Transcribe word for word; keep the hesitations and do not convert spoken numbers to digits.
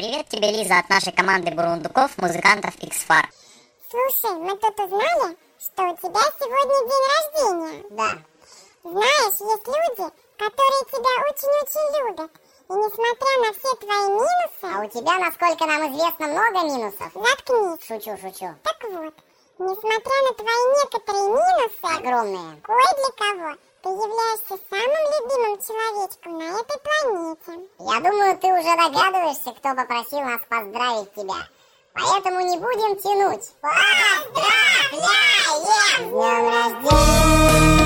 Привет тебе, Лиза, от нашей команды бурундуков, музыкантов X-Far. Слушай, мы тут узнали, что у тебя сегодня день рождения. Да. Знаешь, есть люди, которые тебя очень-очень любят. И несмотря на все твои минусы... А у тебя, насколько нам известно, много минусов. Заткнись. Шучу, шучу. Так вот, несмотря на твои некоторые минусы... Огромные. Кое для кого ты являешься самым любимым человечком на этой планете. Я думаю, ты уже догадываешься, кто попросил нас поздравить тебя. Поэтому не будем тянуть. Поздравляем! С днем рождения!